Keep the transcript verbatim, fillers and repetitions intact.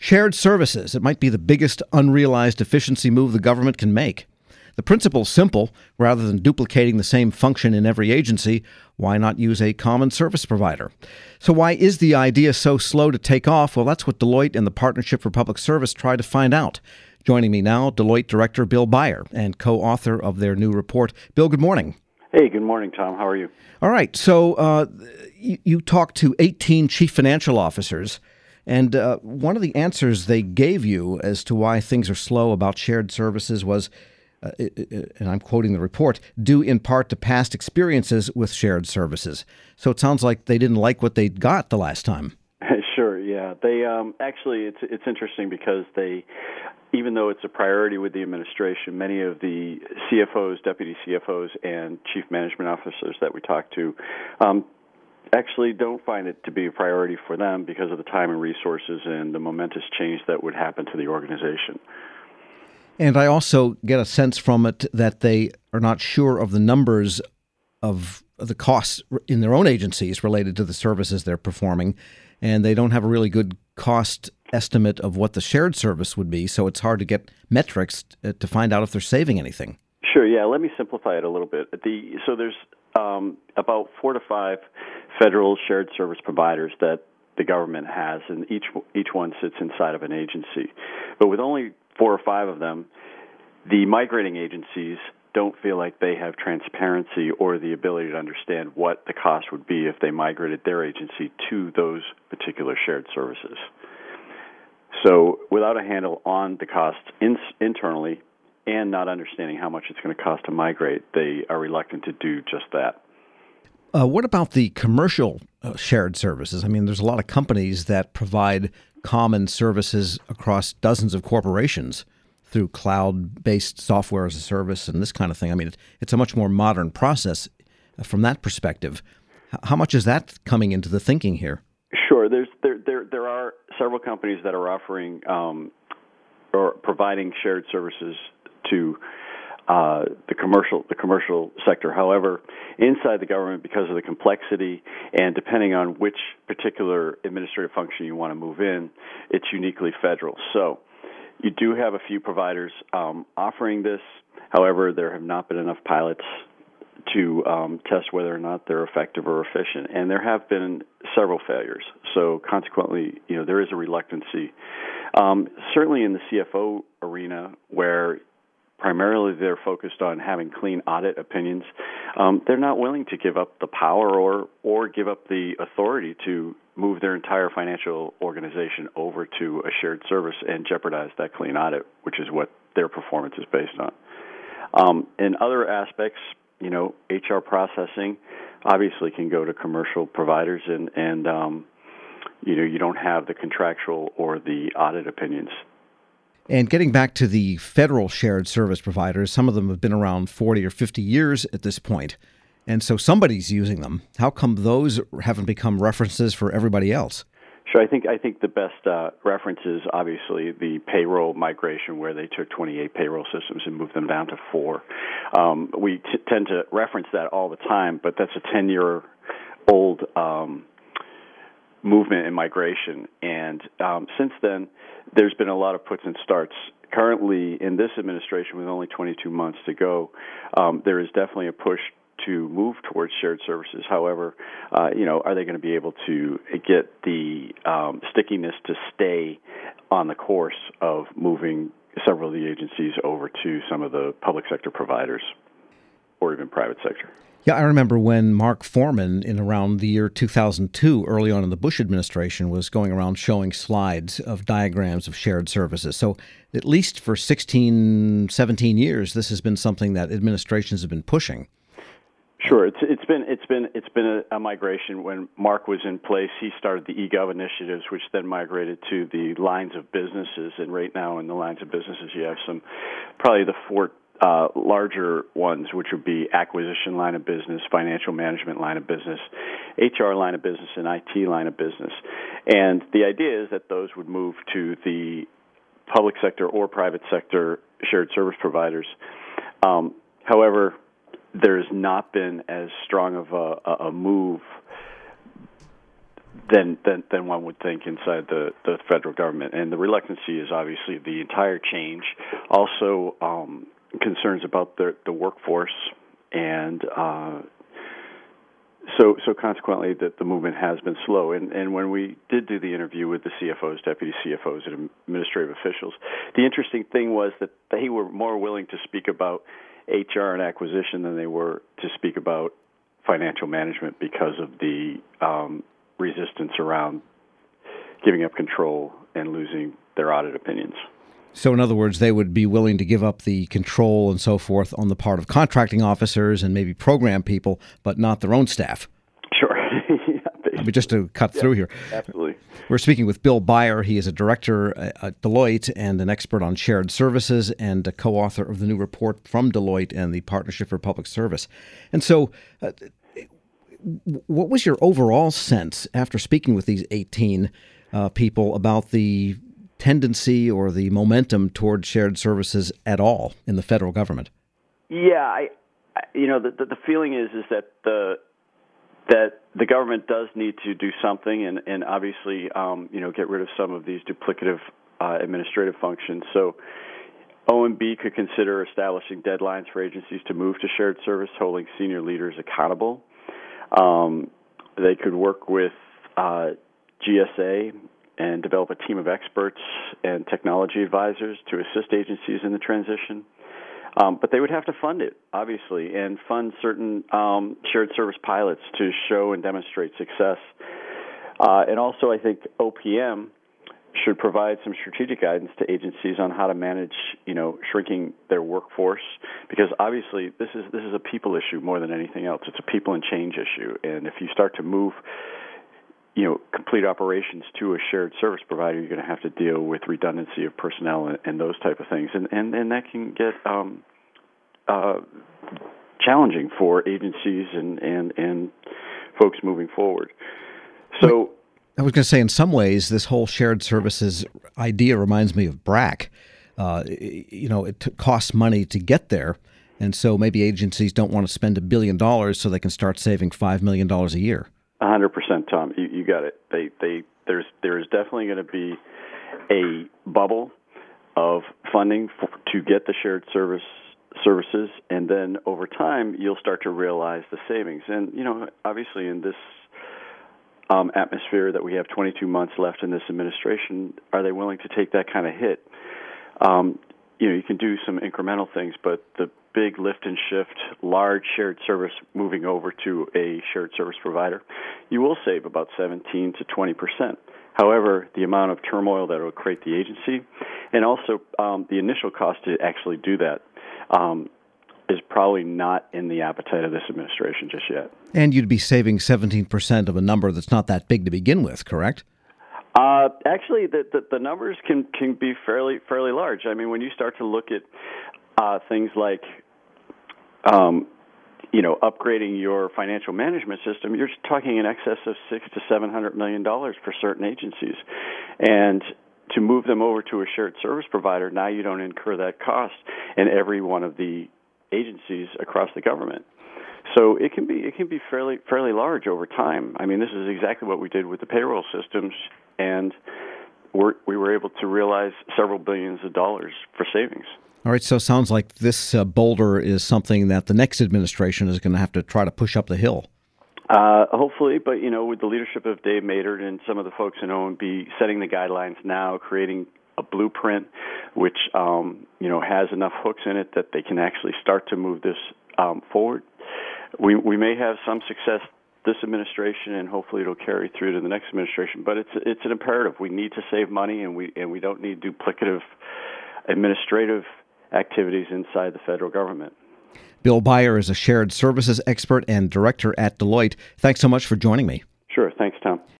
Shared services. It might be the biggest unrealized efficiency move the government can make. The principle's simple. Rather than duplicating the same function in every agency, why not use a common service provider? So why is the idea so slow to take off? Well, that's what Deloitte and the Partnership for Public Service tried to find out. Joining me now, Deloitte Director Bill Beyer and co-author of their new report. Bill, good morning. Hey, good morning, Tom. How are you? All right. So uh, you, you talked to eighteen chief financial officers, and uh, one of the answers they gave you as to why things are slow about shared services was, uh, and I'm quoting the report, due in part to past experiences with shared services. So it sounds like they didn't like what they got the last time. Sure, yeah. They um, actually, it's it's interesting because they, even though it's a priority with the administration, many of the C F Os, deputy C F Os, and chief management officers that we talk to um, actually don't find it to be a priority for them because of the time and resources and the momentous change that would happen to the organization. And I also get a sense from it that they are not sure of the numbers of the costs in their own agencies related to the services they're performing, and they don't have a really good cost estimate of what the shared service would be, so it's hard to get metrics to find out if they're saving anything. Sure, yeah. Let me simplify it a little bit. The, so there's um, about four to five federal shared service providers that the government has, and each each one sits inside of an agency. But with only four or five of them, the migrating agencies don't feel like they have transparency or the ability to understand what the cost would be if they migrated their agency to those particular shared services. So without a handle on the costs in, internally and not understanding how much it's going to cost to migrate, they are reluctant to do just that. Uh, what about the commercial uh, shared services? I mean, there's a lot of companies that provide common services across dozens of corporations through cloud-based software as a service and this kind of thing. I mean, it's a much more modern process from that perspective. How much is that coming into the thinking here? Sure. There's there there there are several companies that are offering um, or providing shared services to uh, the commercial the commercial sector. However, inside the government, because of the complexity and depending on which particular administrative function you want to move in, it's uniquely federal. So you do have a few providers um, offering this. However, there have not been enough pilots to um, test whether or not they're effective or efficient, and there have been several failures. So consequently, you know, there is a reluctancy. Um, certainly in the C F O arena, where primarily they're focused on having clean audit opinions, um, they're not willing to give up the power or or give up the authority to move their entire financial organization over to a shared service and jeopardize that clean audit, which is what their performance is based on. Um, in other aspects, you know, H R processing obviously can go to commercial providers, and, and um, you know, you don't have the contractual or the audit opinions. And getting back to the federal shared service providers, some of them have been around forty or fifty years at this point, and so somebody's using them. How come those haven't become references for everybody else? Sure, I think I think the best uh, reference is obviously the payroll migration, where they took twenty-eight payroll systems and moved them down to four. Um, we t- tend to reference that all the time, but that's a ten-year-old um, movement in migration, and um, since then, there's been a lot of puts and starts. Currently, in this administration, with only twenty-two months to go, um, there is definitely a push to move towards shared services. However, uh, you know, are they going to be able to get the um, stickiness to stay on the course of moving several of the agencies over to some of the public sector providers or even private sector? Yeah, I remember when Mark Foreman, in around the year two thousand two, early on in the Bush administration, was going around showing slides of diagrams of shared services. So at least for sixteen, seventeen years, this has been something that administrations have been pushing. Sure, it's it's been it's been it's been a, a migration. When Mark was in place, he started the eGov initiatives, which then migrated to the lines of businesses. And right now, in the lines of businesses, you have some, probably the four uh, larger ones, which would be acquisition line of business, financial management line of business, H R line of business, and I T line of business. And the idea is that those would move to the public sector or private sector shared service providers. Um, however, there's not been as strong of a, a move than, than than one would think inside the, the federal government. And the reluctancy is obviously the entire change. Also, um, concerns about the the workforce, and uh, so so consequently, that the movement has been slow. And and when we did do the interview with the C F Os, deputy C F Os, and administrative officials, the interesting thing was that they were more willing to speak about H R and acquisition than they were to speak about financial management because of the um, resistance around giving up control and losing their audit opinions. So in other words, they would be willing to give up the control and so forth on the part of contracting officers and maybe program people, but not their own staff. Sure. yeah, I mean, just to cut yeah, through here. Absolutely. We're speaking with Bill Buyer. He is a director at Deloitte and an expert on shared services and a co-author of the new report from Deloitte and the Partnership for Public Service. And so uh, what was your overall sense after speaking with these eighteen uh, people about the tendency or the momentum toward shared services at all in the federal government? Yeah, I, I you know, the, the the feeling is is that the that the government does need to do something, and and obviously, um, you know, get rid of some of these duplicative uh, administrative functions. So, O M B could consider establishing deadlines for agencies to move to shared service, holding senior leaders accountable. Um, they could work with uh, G S A and develop a team of experts and technology advisors to assist agencies in the transition. Um, but they would have to fund it, obviously, and fund certain um, shared service pilots to show and demonstrate success. Uh, and also, I think O P M should provide some strategic guidance to agencies on how to manage, you know, shrinking their workforce, because obviously this is this is a people issue more than anything else. It's a people and change issue, and if you start to move, you know, complete operations to a shared service provider, you're going to have to deal with redundancy of personnel and, and those type of things, and and, and that can get um, uh, challenging for agencies and, and and folks moving forward. So. I was going to say, in some ways, this whole shared services idea reminds me of B R A C. Uh, you know, it t- costs money to get there, and so maybe agencies don't want to spend a billion dollars so they can start saving five million dollars a year. A hundred percent, Tom. You, you got it. They, they, there's, there is definitely going to be a bubble of funding for, to get the shared service services, and then over time, you'll start to realize the savings. And you know, obviously, in this Um, atmosphere that we have twenty-two months left in this administration, are they willing to take that kind of hit? Um, you know, you can do some incremental things, but the big lift and shift, large shared service moving over to a shared service provider, you will save about seventeen to twenty percent. However, the amount of turmoil that it will create the agency, and also um, the initial cost to actually do that, um, is probably not in the appetite of this administration just yet. And you'd be saving seventeen percent of a number that's not that big to begin with, correct? Uh, actually, the, the the numbers can can be fairly fairly large. I mean, when you start to look at uh, things like, um, you know, upgrading your financial management system, you're talking in excess of six to seven hundred million dollars for certain agencies, and to move them over to a shared service provider, now you don't incur that cost in every one of the agencies across the government. So it can be it can be fairly fairly large over time. I mean, this is exactly what we did with the payroll systems, and we're, we were able to realize several billions of dollars for savings. All right, so it sounds like this uh, boulder is something that the next administration is going to have to try to push up the hill. Uh, hopefully, but you know, with the leadership of Dave Maynard and some of the folks in O M B setting the guidelines now, creating a blueprint which um, you know has enough hooks in it that they can actually start to move this um, forward. We we may have some success this administration, and hopefully it'll carry through to the next administration. But it's it's an imperative. We need to save money, and we and we don't need duplicative administrative activities inside the federal government. Bill Buyer is a shared services expert and director at Deloitte. Thanks so much for joining me. Sure. Thanks, Tom.